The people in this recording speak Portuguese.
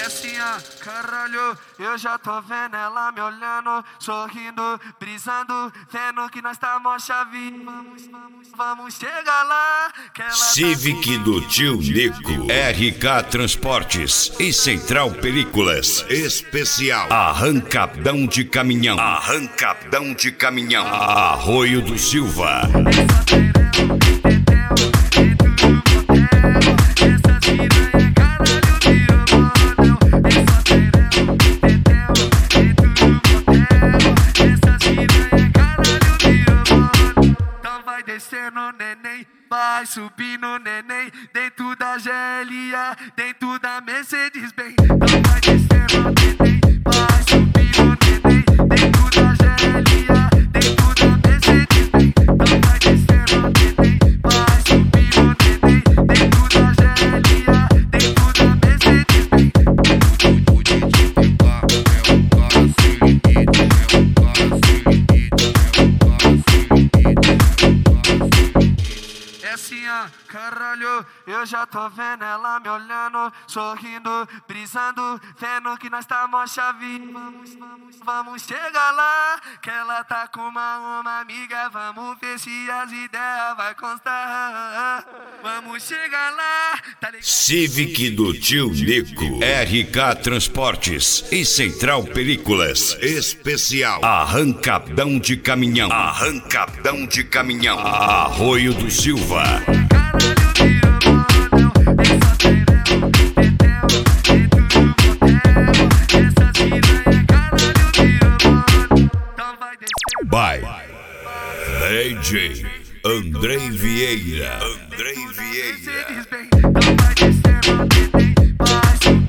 É assim, ó, caralho, eu já tô vendo ela me olhando, sorrindo, brisando, vendo que nós tá mó chave. Vamos chegar lá. Civic do Tio Nico, RK Transportes e Central Películas. Especial Arrancadão de Caminhão. Arrancadão de Caminhão. Arroio do Silva. Descendo, neném, vai subindo, neném, dentro da GLA, dentro da Mercedes-Benz. Então vai descendo, neném, vai subindo, neném, dentro da GLA, dentro da Mercedes-Benz. Então vai descendo, neném, vai subindo, neném, dentro da GLA, dentro da Mercedes-Benz. O DJ Pipa é um cara sem limite, é um cara sem limite, é um cara sem limite. É assim, ó, caralho, eu já tô vendo ela me olhando, sorrindo, brisando, vendo que nós tá mó chave. Vamos chegar lá, que ela tá com uma amiga, vamos ver se as ideias vai constar. Vamos chegar lá, tá ligado? Civic do Tio Nico, RK Transportes e Central Películas. Especial Arrancadão de Caminhão. Arrancadão de Caminhão. Arroio do Silva. By DJ Andrei Vieira. Andrei Vieira.